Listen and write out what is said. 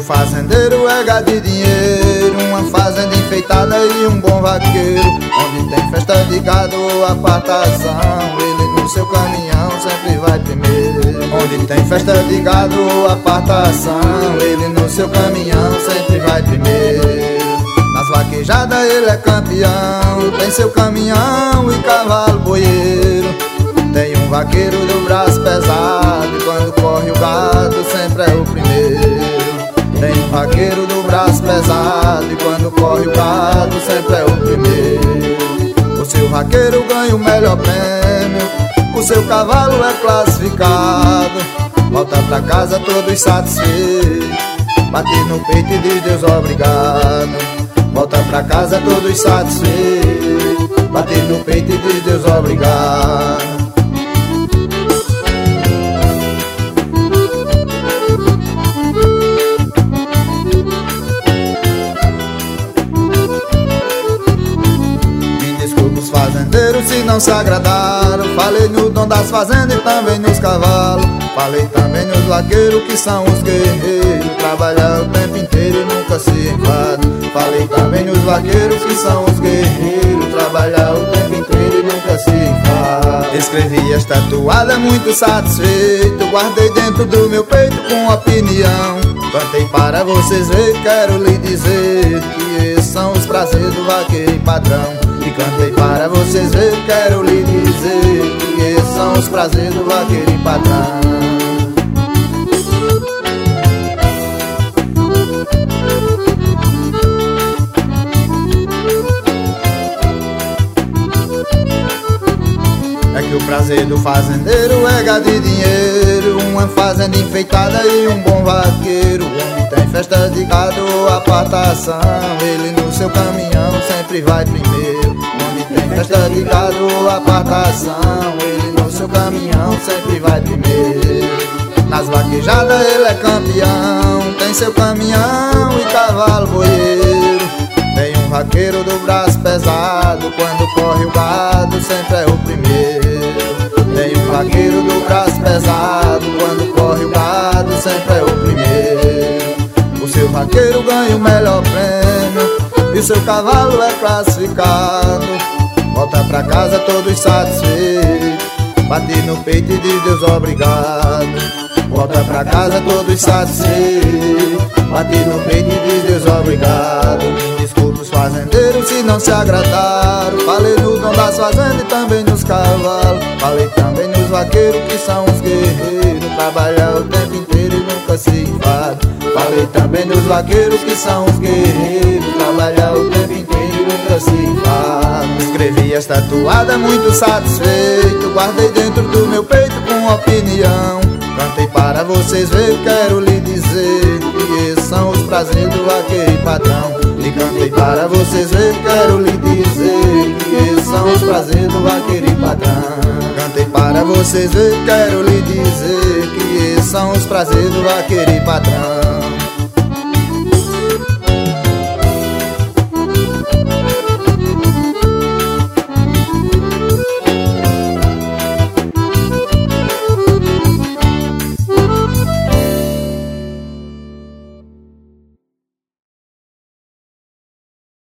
fazendeiro é gado de dinheiro, uma fazenda enfeitada e um bom vaqueiro. Onde tem festa de gado ou apartação, ele no seu caminhão sempre vai primeiro. Onde tem festa de gado ou apartação, ele no seu caminhão sempre vai primeiro. Nas vaquejadas ele é campeão, tem seu caminhão e cavalo boieiro. Tem um vaqueiro do braço pesado, e quando corre o gado sempre é o primeiro. Tem um vaqueiro do braço pesado, e quando corre o gado sempre é o primeiro. O seu vaqueiro ganha o melhor prêmio, o seu cavalo é classificado. Volta pra casa todo satisfeito, bate no peito e diz Deus obrigado. Volta pra casa todo satisfeito, bate no peito e diz Deus obrigado. Fazendeiros se não se agradaram, falei no dono das fazendas e também nos cavalos. Falei também nos vaqueiros que são os guerreiros, trabalham o tempo inteiro e nunca se enfadam. Falei também nos vaqueiros que são os guerreiros, trabalham o tempo inteiro e nunca se enfadam. Escrevi esta toada muito satisfeito, guardei dentro do meu peito com opinião. Cantei para vocês ver, quero lhe dizer que esses são os prazeres do vaqueiro e patrão. E cantei para vocês ver, quero lhe dizer que esses são os prazeres do vaqueiro e patrão. É que o prazer do fazendeiro é gado de dinheiro, uma fazenda enfeitada e um bom vaqueiro. Onde tem festa de gado ou apartação, ele no seu caminhão sempre vai primeiro. Onde tem festa de gado ou apartação, ele no seu caminhão sempre vai primeiro. Nas vaquejadas ele é campeão, tem seu caminhão e cavalo boieiro. Tem um vaqueiro do braço pesado, quando corre o gado sempre é o primeiro. Tem um vaqueiro do braço pesado, quando corre o gado sempre é o primeiro. O seu vaqueiro ganha o melhor prêmio, e o seu cavalo é classificado. Volta pra casa todo satisfeito, bate no peito e diz Deus obrigado. Volta pra casa todo satisfeito, bate no peito e diz Deus obrigado. Me desculpa os fazendeiros se não se agradaram, falei no dono das fazendas e também nos cavalos. Falei também nos vaqueiros que são os guerreiros, trabalham o tempo inteiro e nunca se enfadam. Falei também nos vaqueiros que são os guerreiros, trabalham o tempo inteiro e nunca se enfadam. Escrevi esta toada muito satisfeito, guardei dentro do meu peito com opinião. Cantei para vocês ver, quero lhe dizer que esses são os prazeres do vaqueiro e patrão. E cantei para vocês ver, quero lhe dizer que esses são os prazeres do vaqueiro e patrão. Cantei para vocês ver, quero lhe dizer que esses são os prazeres do vaqueiro e patrão.